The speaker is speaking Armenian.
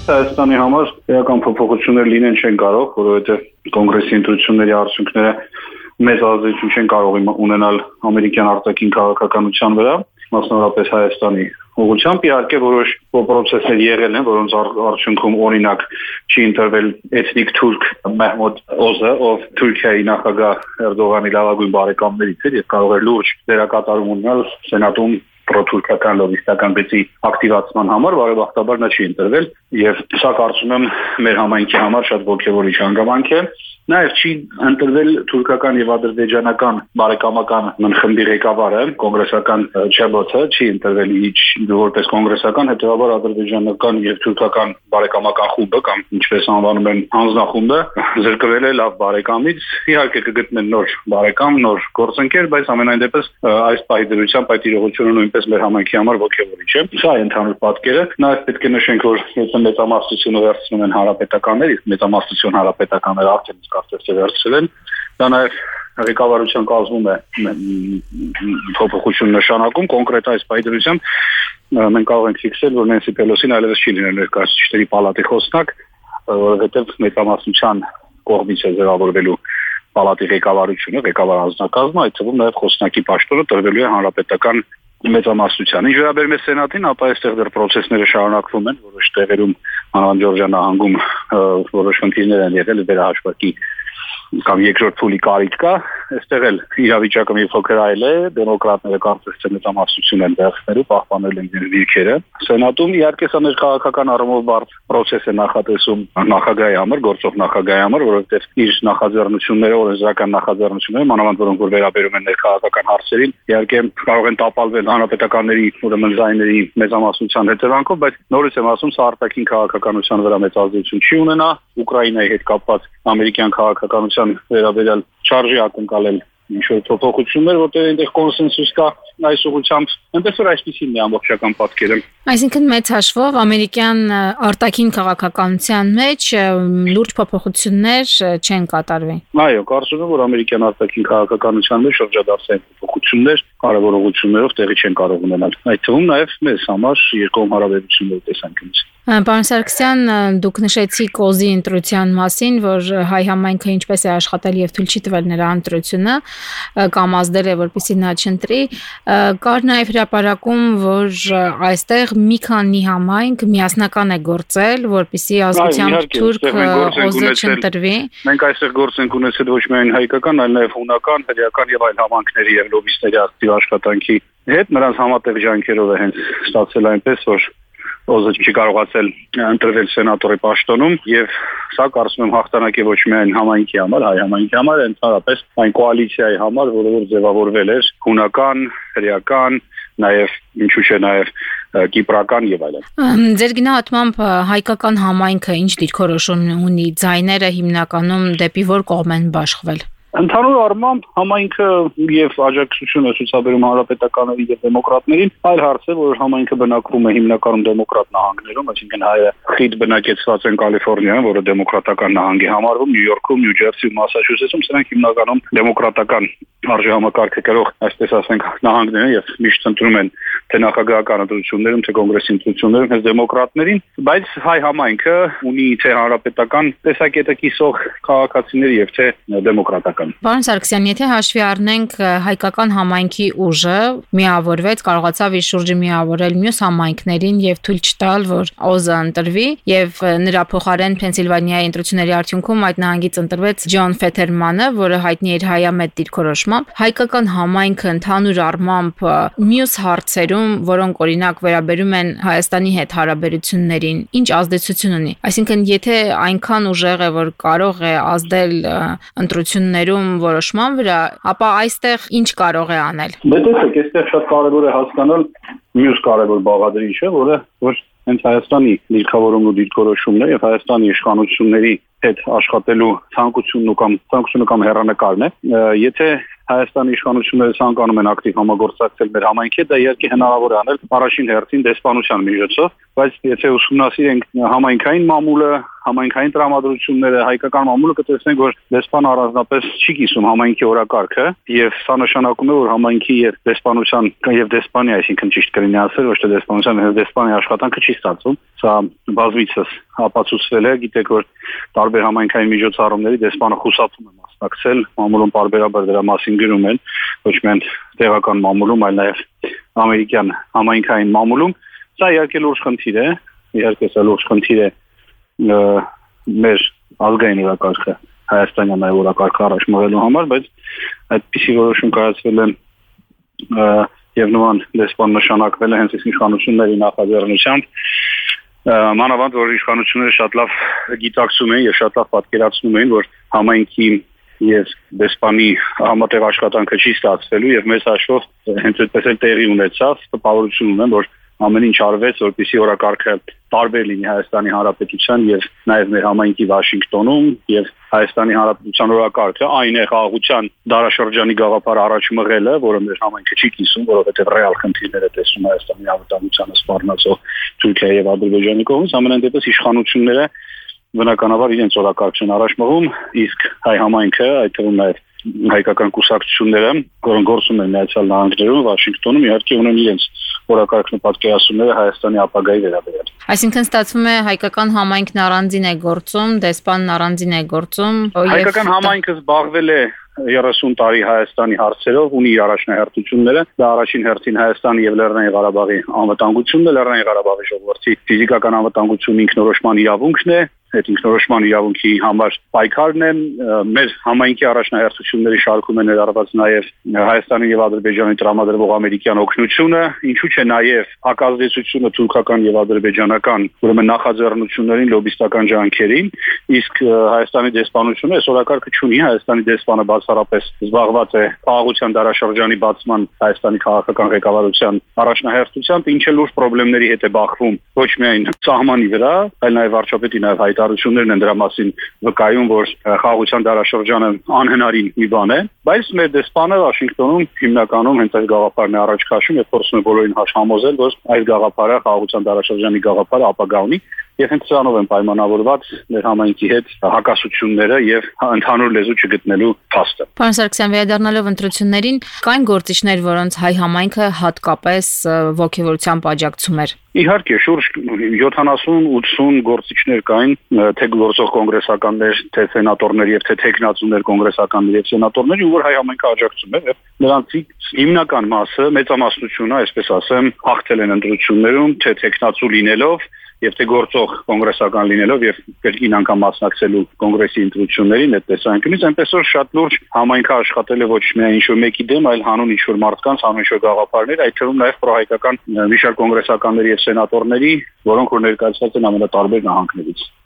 Հայաստանի համար էական փոփոխություններ լինեն չեն կարող, որովհետև կոնգրեսի ընտրությունների արդյունքները մեծ ազդեցություն չեն կարող ունենալ ամերիկյան արտաքին քաղաքականության վրա, մասնավորապես Հայաստանի ուղղությամբ իհարկե որոշ պրոցեսներ եղել են, որոնց արդյունքում օրինակ չի ընտրվել էթնիկ թուրք Մեհմոդ Օզը, ով Թուրքիայի նախագահ Էրդողանի լավագույն բարեկամներից էր եւ կարող էր լուրջ դերակատարում ունենալ սենատում պրոթուրքական լոբիստական գծի ակտիվացման համար, բարեբախտաբար նա չի ընտրվել եւ սա կարծում եմ մեր համայնքի համար շատ ոգևորիչ հանգամանք է։ Նաեւ չի ընտրվել թուրքական եւ ադրբեջանական բարեկամական խմբի ղեկավարը, կոնգրեսական Չեբոթը չի ընտրվել որպես կոնգրեսական, հետեւաբար ադրբեջանական եւ թուրքական բարեկամական խումբը կամ ինչպես անվանում են հանձնախումբը զրկվել է լավ բարեկամից, իհարկե կգտնեն նոր բարեկամ, նոր գործընկեր, բայց ամենայն դեպս այս պահի դրությամբ այդ իրողությունը նույնպես մեր համայնքի համար ոգևորիչ է։ Սա է ընդհանուր պատկերը։ Նաեւ պետք է նշենք, որ եթե մեծամասնությունը վերցնում են հանրապետականներ, իսկ մեծամասնություն հանրապետականները արդեն կարծես թե վերցրել են, դա նաեւ ղեկավարության կազմում է փոփոխություն նշանակում կոնկրետ այս պահի դրությամբ մենք կարող ենք ֆիքսել, որ Նենսի Պելոսին այլևս չի լինել ներկայացուցիչների պալատի խոսնակ, որովհետև մեծամասնության կողմից է ձևավորվելու պալատի ղեկավարությունը, ղեկավար անձնակազմը, այդ թվում նաև խոսնակի պաշտոնը տրվելու է հանրապետական մեծամասնության։ Ինչ վերաբերում է սենատին, ապա այստեղ դեռ process-ները շարունակվում են, որոշ տեղերում Ջորջիա նահանգում որոշ խնդիրներ են եղել վերահաշվարկի կամ երկրորդ փուլի կարիք կա, այստեղ էլ իրավիճակը մի փոքր այլ է, դեմոկրատները կարծես թե մեծամասնություն են վերցնելու, պահպանել են իրենց դիրքերը։ Սենատում իհարկե սա մեր քաղաքական առումով բարդ process է նախատեսում նախագահի համար, գործող նախագահի համար, որովհետև իր նախաձեռնությունները, օրենսդրական նախաձեռնությունները, մանավանդ որոնք որ վերաբերում են ներքաղաքական հարցերին, իհարկե կարող են տապալվել հանրապետականների ուրեմն զայների մեծամասնության հետևանքով, բայց նորից եմ ասում, սա արտաքին քաղաքականության վրա մեծ ազդեցություն չի ունենա, Ուկրաինայի հետ կապված ամերիկյան քաղաքականության վերաբերյալ չարժի ակնկալել ինչ-որ փոփոխություններ, որտեղ այնտեղ կոնսենսուս կա այս ուղղությամբ, այնպես որ այսպեսին է ամբողջական պատկերը։ Այսինքն մեծ հաշվով ամերիկյան արտաքին քաղաքականության մեջ լուրջ փոփոխություններ չեն կատարվի։ Այո, կարծում եմ, որ ամերիկյան արտաքին քաղաքականության մեջ շրջադարձային փոփոխություններ կարևոր ուղղություններով տեղի չեն կարող ունենալ։ Այդ թվում նաև մեզ համար երկկողմ հարաբերությունների տեսանկյունից։ Պարոն Սարգսյան, դուք նշեցիք Օզի ընտրության մասին, որ հայ համայնքը ինչպես է աշխատել եւ թույլ չի տվել նրա ընտրությունը կամ ազդել է, որպեսզի նա չընտրի, կար նաեւ հրապարակում, որ այստեղ մի քանի համայնք միասնական է գործել, որպեսզի ազգությամբ թուրք Օզը չընտրվի։ Մենք այստեղ գործ ենք ունեցել ոչ միայն հայկական, այլ նաեւ հունական, հրեական եւ այլ համայնքների եւ լոբիստների ակտիվ աշխատանքի հետ, նրանց համատեղ ջանքերով է հենց ստացել այնպես, որ Օզը չի կարողացել ընտրվել սենատորի պաշտոնում եւ սա կարծում եմ հաղթանակ է ոչ միայն համայնքի համար, հայ համայնքի համար, ընդհանրապես այն կոալիցիայի համար, որը որ ձևավորվել էր հունական, հրեական, նաեւ ինչու՞ չէ նաեւ կիպրական եւ այլն։ Ձեր գնահատմամբ հայկական համայնքը ինչ դիրքորոշում ունի, ձայները հիմնականում դեպի որ կողմ են բաշխվել։ Ընդհանուր առմամբ համայնքը եւ աջակցությունը ցուցաբերում հանրապետականների եւ դեմոկրատներին, այլ հարց է, որ համայնքը բնակվում է հիմնականում դեմոկրատ նահանգներում, այսինքն հայերը խիտ բնակեցված են Կալիֆոռնիայում, որը դեմոկրատական նահանգ է համարվում, Նյու Յորքում, Նյու Ջերսիում, Մասաչուսեթսում, սրանք հիմնականում դեմոկրատական արժեհամակարգը կրող, այսպես ասենք, նահանգներ են եւ միշտ ընտրում են թե նախագահական ընտրություններում, թե կոնգրեսի ընտրություններում հենց դեմոկրատներին, բայց հայ համայնքը ունի թե հանրապետական տեսակետը կիսող քաղաքացիների եւ թե դեմոկրատական։ Պարոն Սարգսյան, եթե հաշվի առնենք հայկական համայնքի ուժը միավորվեց, կարողացավ իր շուրջը միավորել մյուս համայնքներին եւ թույլ չտալ, որ Օզը ընտրվի եւ նրա փոխարեն Փենսիլվանիայի ընտրությունների արդյունքում այդ նահանգից ընտրվեց Ջոն Ֆեթերմանը, որը հայտնի էր հայամետ դիրքորոշմամբ, հայկական համայնքը ընդհանուր առմամբ մյուս հարցերում, որոնք օրինակ վերաբերում են Հայաստանի հետ հարաբերություններին, ինչ ազդեցություն ունի։ Այսինքն, եթե այնքան ուժեղ է, որ կարող է ազդել ընտրություններում որոշման վրա, ապա այստեղ ինչ կարող է անել։ Տեսեք, այստեղ շատ կարևոր է հասկանալ մյուս կարևոր բաղադրիչը, որը որ հենց Հայաստանի դիրքավորումն ու դիրքորոշումն է եւ Հայաստանի իշխանությունների հետ աշխատելու ցանկությունը կամ հեռանկարն է։ Եթե Հայաստանի իշխանությունները ցանկանում են ակտիվ համագործակցել մեր համայնքի հետ, դա իհարկե հնարավոր է անել առաջին հերթին դեսպանության միջոցով, բայց եթե ուսումնասիրենք համայնքային մամուլը, համայնքային տրամադրությունները, հայկական մամուլը կտեսնենք, որ դեսպանը առանձնապես չի կիսում համայնքի օրակարգը եւ սա նշանակում է, որ համայնքի եւ դեսպանության եւ դեսպանի, այսինքն ճիշտ կլինի ասել, ոչ թե դեսպանության, այլ դեսպանի աշխատանքը չի ստացվում։ Սա բազմիցս ապացուցվել է, գիտեք որ տարբեր համայնքային միջոցառումների դեսպանը խուսափում է մասնակցել, մամուլում պարբերաբար դրա մասին գրում են, ոչ միայն տեղական մամուլում, այլ նաև ամերիկյան համայնքային մամուլում։ Սա իհարկե լուրջ խնդիր է, մեր ազգային օրակարգը, հայաստանյան այլ օրակարգը առաջ մղելու համար, բայց այդպիսի որոշում կայացվել է եւ նման դեսպան նշանակվել է հենց իշխանությունների նախաձեռնությամբ, մանավանդ որ իշխանությունները շատ լավ գիտակցում են եւ շատ լավ պատկերացնում են, որ համայնքի եւ դեսպանի համատեղ աշխատանքը չի ստացվելու եւ մեծ հաշվով հենց այդպես էլ տեղի ունեցավ, տպավորություն ունեմ, որ ամեն ինչ արվեց, որպեսզի օրակարգը տարբեր լինի Հայաստանի Հանրապետության եւ նաեւ մեր համայնքի Վաշինգտոնում եւ Հայաստանի Հանրապետության օրակարգը այն է խաղաղության դարաշրջանի գաղափարը առաջ մղելը, որը մեր համայնքը չի կիսում, որովհետեւ ռեալ խնդիրներ է տեսնում Հայաստանի անվտանգությանը սպառնացող Թուրքիայի եւ Ադրբեջանի կողմից, ամենայն դեպս իշխանությունները բնականաբար իրենց օրակարգ չեն առաջ մղում, իսկ հայ համայնքը, այդ թվում նաեւ հայկական կուսակցությունները, որոնք գործում են Միացյալ Նահանգներում, Վաշինգտոնում, իհարկե ունեն իրենց օրակարգն ու պատկերացումները Հայաստանի ապագայի վերաբերյալ։ Այսինքն ստացվում է հայկական համայնքն առանձին է գործում, դեսպանն առանձին է գործում։ Հայկական համայնքը զբաղվել է 30 տարի Հայաստանի հարցերով, ունի իր առաջնահերթությունները, դա առաջին հերթին Հայաստանի եւ Լեռնային Ղարաբաղի անվտանգությունն է, Լեռնային Ղարաբաղի ժողովրդի ֆիզիկական անվտանգություն ինքնորոշման իրավունքն է, այդ ինքնորոշման իրավունքի համար պայքարն է, մեր համայնքի առաջնահերթությունների շարքում է ներառված նաև Հայաստանի եւ Ադրբեջանի տրամադրվող ամերիկյան օգնությունը, ինչու՞ չէ նաև հակազդեցությունը թուրքական եւ ադրբեջանական, ուրեմն նախաձեռնություններին, լոբիստական ջանքերին, իսկ Հայաստանի դեսպանությունը այս օրակարգը չունի, Հայաստանի դեսպանը բացառապես զբաղված է խաղաղության դարաշրջանի բացման Հայաստանի քաղաքական ղեկավարության առաջնահերթությամբ, ինչը լուրջ խնդիրների հետ է բախվում ոչ միայն սահմանի վրա, այլ նաև վարչապետի նաև հայտարարություններն են դրա մասին վկայում, որ խաղաղության դարաշրջանը անհնարին մի բան է, բայց մեր դեսպանը Վաշինգտոնում հիմնականում հենց այս գաղափարն է առաջ քաշում եւ փորձում է բոլորին համոզել, որ այս գաղափարը խաղաղության դարաշրջանի գաղափարը ապագա ունի եւ հենց սրանով են պայմանավորված մեր համայնքի հետ հակասությունները եւ ընդհանուր լեզու չգտնելու փաստը։ Պարոն Սարգսյան, վերադառնալով ընտրություններին, կային գործիչներ, որոնց հայ համայնքը հատկապես ողջավորությամբ աջակցում էր։ Իհարկե, շուրջ 70-80 գործիչներ կային, թե գործող կոնգրեսականներ, թե սենատորներ եւ թե տեխնացուներ կոնգրեսականներ եւ սենատորներ, որ հայ համայնքը աջակցում էր եւ նրանցից հիմնական մասը, մեծամասնությունը, այսպես ասեմ, հաղթել են ընտրություններում, թե տեխնացու լինելով եւ թե գործող կոնգրեսական լինելով եւ կրկին անգամ մասնակցելու կոնգրեսի ընտրություններին, այդ տեսանկյունից այնպես որ շատ լուրջ համայնքը աշխատել է ոչ միայն ինչ-որ մեկի դեմ, այլ հանուն ինչ-որ մարդկանց, հանուն ինչ-որ գաղափարներ, այդ թվում նաեւ պրոհայկական մի շարք կոնգրեսականների եւ սենատորների, որոնք որ ներկայացված են ամենատարբեր նահանգներից։